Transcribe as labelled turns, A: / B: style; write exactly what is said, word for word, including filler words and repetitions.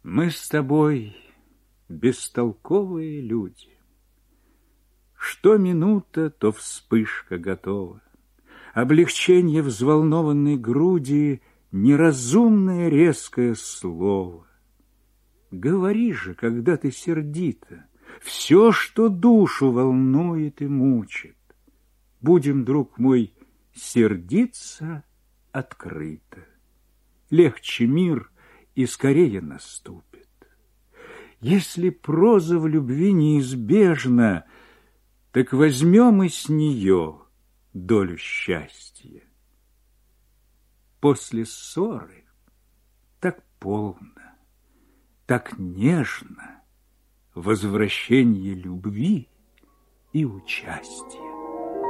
A: Мы с тобой бестолковые люди. Что минута, то вспышка готова. Облегчение взволнованной груди, неразумное резкое слово. Говори же, когда ты сердита, все, что душу волнует и мучит. Будем, друг мой, сердиться открыто. Легче мир и скорее наступит. Если проза в любви неизбежна, так возьмем и с нее долю счастья. После ссоры так полно, так нежно возвращение любви и участия.